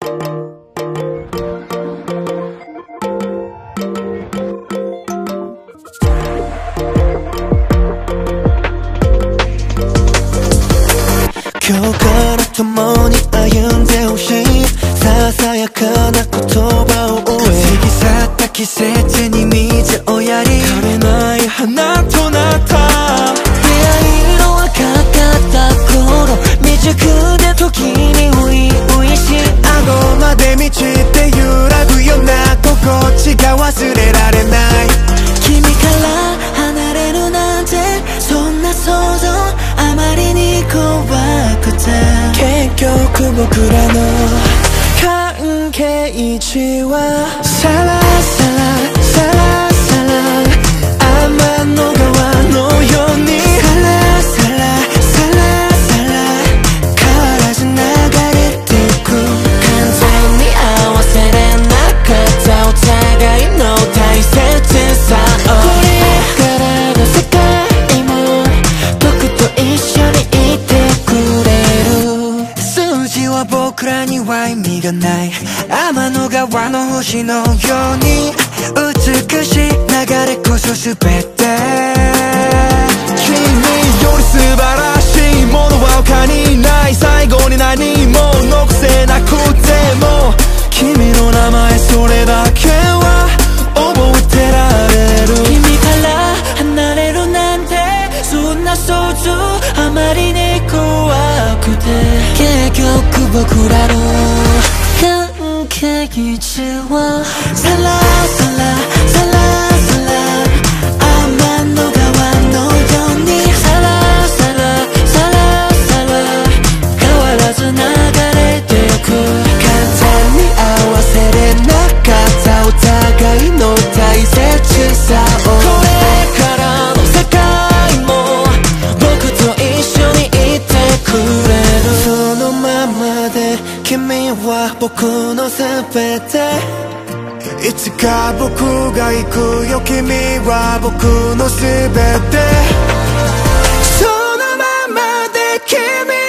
今日から共に歩んでほしいささやかな言葉を終え過ぎ去った季節に水をやり枯れない花となった出会いの若かった頃未熟で時に初々しい顎まで満ちて揺らぐような心地が忘れられない君から離れるなんてそんな想像あまりに怖くて結局僕らの関係値はサラサラサラサラ天の川のようにサラサラサラサラ変わらず流れていく完全に合わせれなかったお互いの大切さをこれからの世界も僕と一緒にいてくれる数字は僕らには意味がない天の川の星のように美しい流れこそ全て君より素晴らしいものは他にない最後に何も残せなくても君の名前それだけは覚えてられる君から離れるなんてそんな想像あまりに怖くて結局僕らの関係値はサラサラサラサラ天の川のようにサラサラサラサラ変わらず流れてゆく完全に合わせれなかったお互いの大切さをこれからの世界も僕と一緒にいてくれるそのままで君は僕の全ていつか僕が行くよ君は僕の全てそのままで君